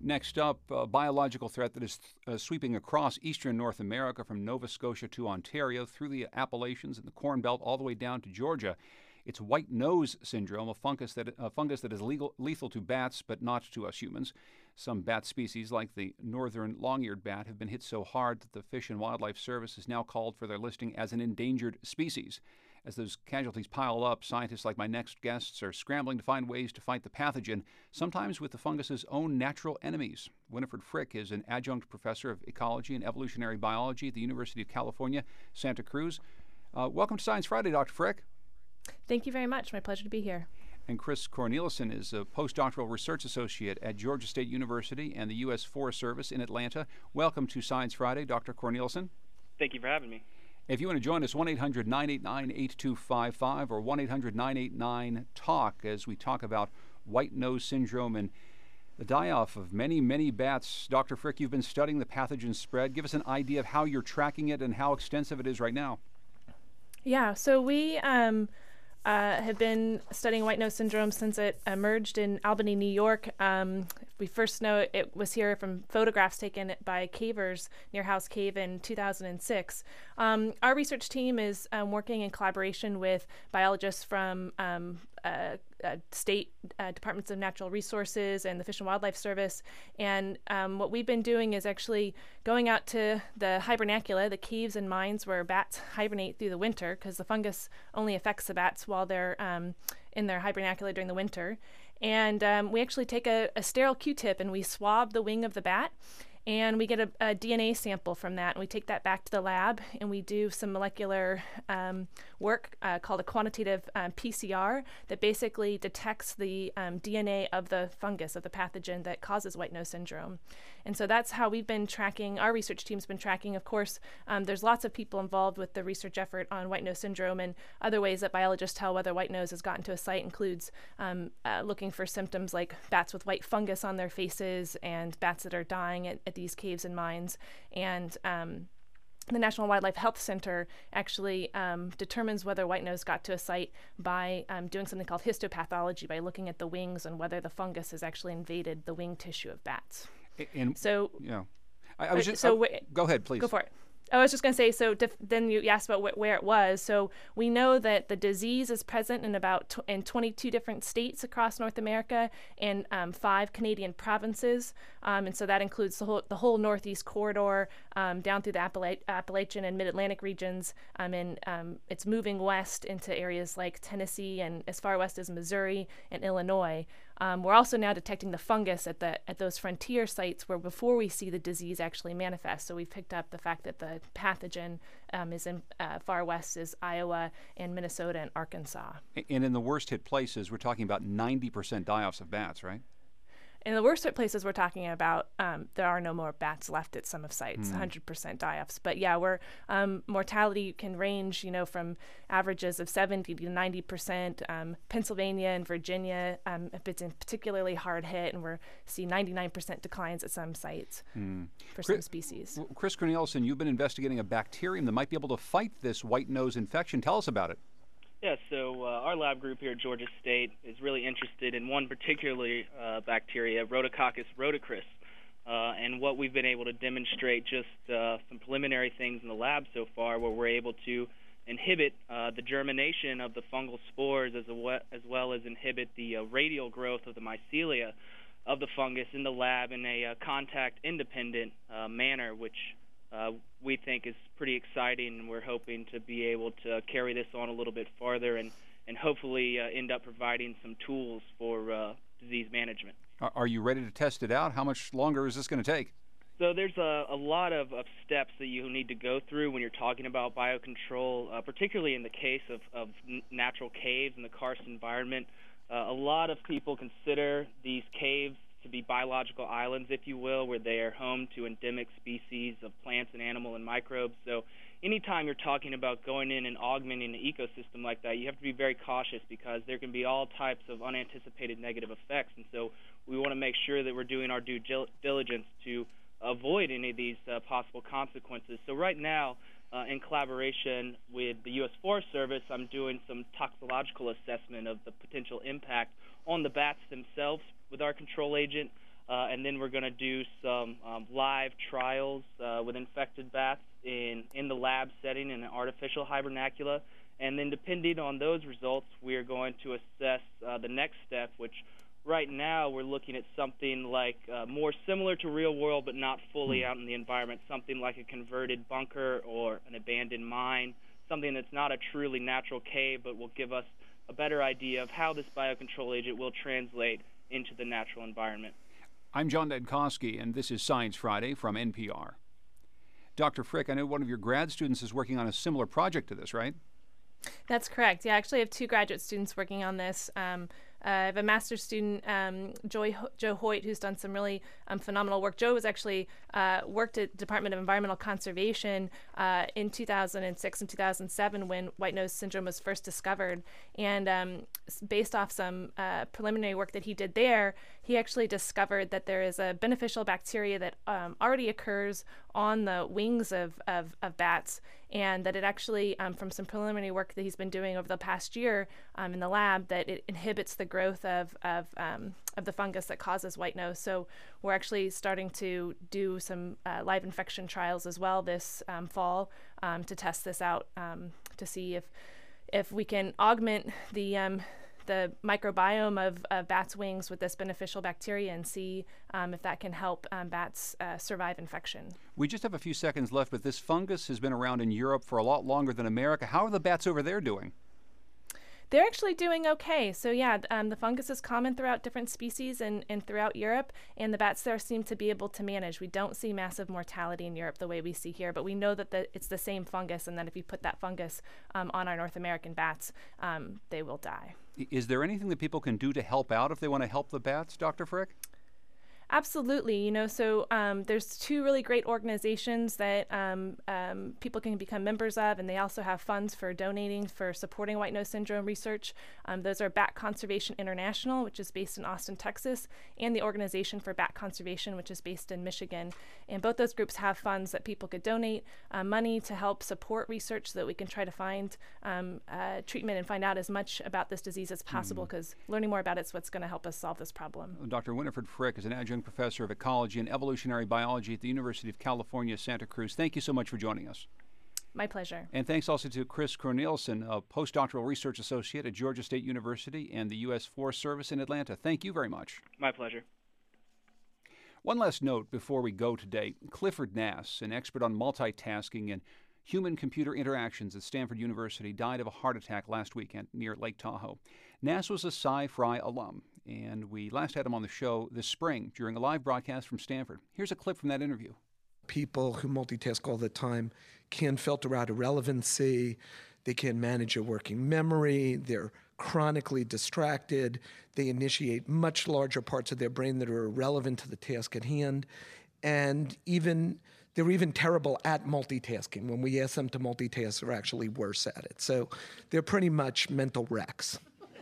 Next up, a biological threat that is sweeping across eastern North America from Nova Scotia to Ontario, through the Appalachians and the Corn Belt, all the way down to Georgia. It's white nose syndrome, a fungus that is lethal to bats but not to us humans. Some bat species, like the northern long-eared bat, have been hit so hard that the Fish and Wildlife Service has now called for their listing as an endangered species. As those casualties pile up, scientists like my next guests are scrambling to find ways to fight the pathogen, sometimes with the fungus's own natural enemies. Winifred Frick is an adjunct professor of ecology and evolutionary biology at the University of California, Santa Cruz. Welcome to Science Friday, Dr. Frick. Thank you very much. My pleasure to be here. And Chris Corneliuson is a postdoctoral research associate at Georgia State University and the U.S. Forest Service in Atlanta. Welcome to Science Friday, Dr. Corneliuson. Thank you for having me. If you want to join us, 1-800-989-8255 or 1-800-989-TALK as we talk about white nose syndrome and the die-off of many, many bats. Dr. Frick, you've been studying the pathogen spread. Give us an idea of how you're tracking it and how extensive it is right now. Yeah, so we have been studying white nose syndrome since it emerged in Albany, New York. We first know it was here from photographs taken by cavers near House Cave in 2006. Our research team is working in collaboration with biologists from state departments of natural resources and the Fish and Wildlife Service. And what we've been doing is actually going out to the hibernacula, the caves and mines where bats hibernate through the winter, because the fungus only affects the bats while they're in their hibernacula during the winter. And we actually take a sterile Q-tip and we swab the wing of the bat. And we get a DNA sample from that, and we take that back to the lab, and we do some molecular work called a quantitative PCR that basically detects the DNA of the fungus, of the pathogen that causes white nose syndrome. And so that's how we've been tracking, our research team's been tracking. Of course, there's lots of people involved with the research effort on white nose syndrome, and other ways that biologists tell whether white nose has gotten to a site includes looking for symptoms like bats with white fungus on their faces and bats that are dying at these caves and mines. And the National Wildlife Health Center actually determines whether white nose got to a site by doing something called histopathology, by looking at the wings and whether the fungus has actually invaded the wing tissue of bats. And so, yeah, I was just go ahead, please. Go for it. I was just going to say, so then you asked about where it was. So we know that the disease is present in in 22 different states across North America and 5 Canadian provinces. And so that includes the whole Northeast corridor down through the Appalachian and Mid-Atlantic regions. And it's moving west into areas like Tennessee and as far west as Missouri and Illinois. We're also now detecting the fungus at those frontier sites where before we see the disease actually manifest. So we've picked up the fact that the pathogen is in far west is Iowa and Minnesota and Arkansas. And in the worst hit places, we're talking about 90% die-offs of bats, right? In the worst hit places we're talking about, there are no more bats left at some of sites, 100% die-offs. But yeah, mortality can range, from averages of 70 to 90%. Pennsylvania and Virginia have been particularly hard hit, and we're seeing 99% declines at some sites for some species. Chris Corneliuson, you've been investigating a bacterium that might be able to fight this white nose infection. Tell us about it. Yeah, so our lab group here at Georgia State is really interested in one particular bacteria, Rhodococcus rhodocris. And what we've been able to demonstrate, just some preliminary things in the lab so far, where we're able to inhibit the germination of the fungal spores as well as inhibit the radial growth of the mycelia of the fungus in the lab in a contact-independent manner, which we think is pretty exciting, and we're hoping to be able to carry this on a little bit farther and hopefully end up providing some tools for disease management. Are you ready to test it out? How much longer is this going to take? So there's a lot of steps that you need to go through when you're talking about biocontrol, particularly in the case of natural caves in the karst environment. A lot of people consider these caves to be biological islands, if you will, where they are home to endemic species of plants and animal and microbes. So anytime you're talking about going in and augmenting an ecosystem like that, you have to be very cautious because there can be all types of unanticipated negative effects. And so we want to make sure that we're doing our due diligence to avoid any of these possible consequences. So right now, in collaboration with the U.S. Forest Service, I'm doing some toxicological assessment of the potential impact on the bats themselves with our control agent, and then we're going to do some live trials with infected bats in the lab setting in an artificial hibernacula. And then depending on those results, we're going to assess the next step, which right now we're looking at something like more similar to real world but not fully out in the environment, something like a converted bunker or an abandoned mine, something that's not a truly natural cave but will give us a better idea of how this biocontrol agent will translate into the natural environment. I'm John Dankosky, and this is Science Friday from NPR. Dr. Frick, I know one of your grad students is working on a similar project to this, right? That's correct. Yeah, I actually have two graduate students working on this. I have a master's student, Joe Hoyt, who's done some really phenomenal work. Joe was actually worked at Department of Environmental Conservation in 2006 and 2007 when white nose syndrome was first discovered. And based off some preliminary work that he did there, he actually discovered that there is a beneficial bacteria that already occurs on the wings of bats, and that it actually, from some preliminary work that he's been doing over the past year in the lab, that it inhibits the growth of the fungus that causes white nose. So we're actually starting to do some live infection trials as well this fall to test this out to see if we can augment the microbiome of bats' wings with this beneficial bacteria and see if that can help bats survive infection. We just have a few seconds left, but this fungus has been around in Europe for a lot longer than America. How are the bats over there doing? They're actually doing okay. So yeah, the fungus is common throughout different species and throughout Europe, and the bats there seem to be able to manage. We don't see massive mortality in Europe the way we see here, but we know that it's the same fungus, and that if you put that fungus on our North American bats, they will die. Is there anything that people can do to help out if they want to help the bats, Dr. Frick? Absolutely. So there's two really great organizations that people can become members of, and they also have funds for donating for supporting white nose syndrome research. Those are Bat Conservation International, which is based in Austin, Texas, and the Organization for Bat Conservation, which is based in Michigan. And both those groups have funds that people could donate money to help support research so that we can try to find treatment and find out as much about this disease as possible, because learning more about it is what's going to help us solve this problem. Dr. Winifred Frick is an adjunct professor of ecology and evolutionary biology at the University of California, Santa Cruz. Thank you so much for joining us. My pleasure. And thanks also to Chris Cornelison, a postdoctoral research associate at Georgia State University and the U.S. Forest Service in Atlanta. Thank you very much. My pleasure. One last note before we go today. Clifford Nass, an expert on multitasking and human-computer interactions at Stanford University, died of a heart attack last weekend near Lake Tahoe. Nass was a Sci-Fri alum, and we last had him on the show this spring during a live broadcast from Stanford. Here's a clip from that interview. People who multitask all the time can filter out irrelevancy. They can manage a working memory. They're chronically distracted. They initiate much larger parts of their brain that are irrelevant to the task at hand. And they're even terrible at multitasking. When we ask them to multitask, they're actually worse at it. So they're pretty much mental wrecks.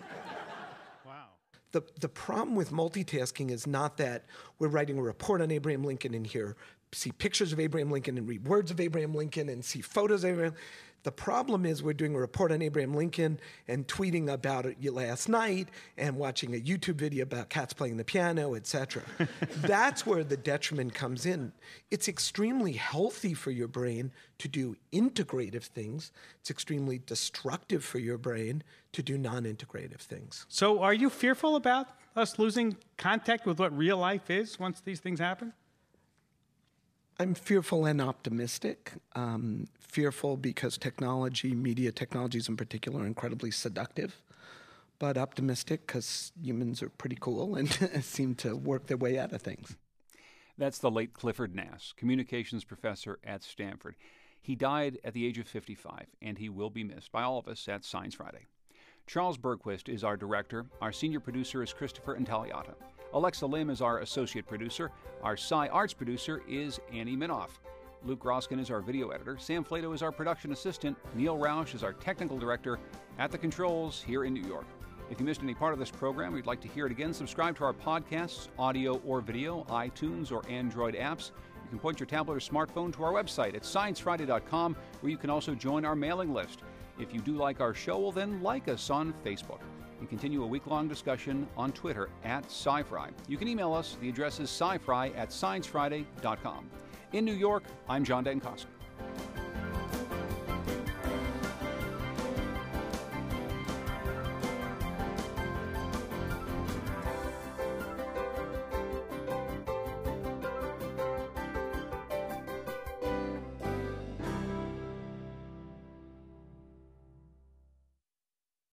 Wow. The problem with multitasking is not that we're writing a report on Abraham Lincoln and here see pictures of Abraham Lincoln and read words of Abraham Lincoln and see photos of Abraham. The problem is we're doing a report on Abraham Lincoln and tweeting about it last night and watching a YouTube video about cats playing the piano, etc. That's where the detriment comes in. It's extremely healthy for your brain to do integrative things. It's extremely destructive for your brain to do non-integrative things. So are you fearful about us losing contact with what real life is once these things happen? I'm fearful and optimistic. Fearful because technology, media technologies in particular, are incredibly seductive, but optimistic because humans are pretty cool and seem to work their way out of things. That's the late Clifford Nass, communications professor at Stanford. He died at the age of 55, and he will be missed by all of us at Science Friday. Charles Bergquist is our director. Our senior producer is Christopher Intagliata. Alexa Lim is our associate producer. Our Sci-Arts producer is Annie Minoff. Luke Roskin is our video editor. Sam Flato is our production assistant. Neil Roush is our technical director at the controls here in New York. If you missed any part of this program or you'd like to hear it again, subscribe to our podcasts, audio or video, iTunes or Android apps. You can point your tablet or smartphone to our website at sciencefriday.com, where you can also join our mailing list. If you do like our show, well then like us on Facebook. and continue a week-long discussion on Twitter @SciFri. You can email us. The address is scifri@sciencefriday.com. In New York, I'm John Dankosky.